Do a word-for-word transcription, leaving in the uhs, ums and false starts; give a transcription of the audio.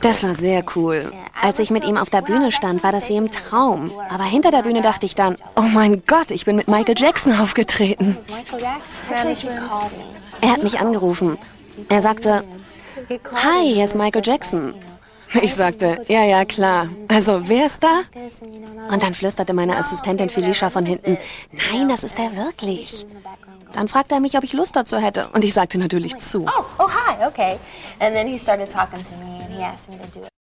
Das war sehr cool. Als ich mit ihm auf der Bühne stand, war das wie im Traum. Aber hinter der Bühne dachte ich dann, oh mein Gott, ich bin mit Michael Jackson aufgetreten. Er hat mich angerufen. Er sagte, hi, hier ist Michael Jackson. Ich sagte, ja, ja, klar. Also, wer ist da? Und dann flüsterte meine Assistentin Felicia von hinten, nein, das ist er wirklich. Dann fragte er mich, ob ich Lust dazu hätte. Und ich sagte natürlich zu. Oh, oh, hi, okay. And then he started talking to me and he asked me to do it.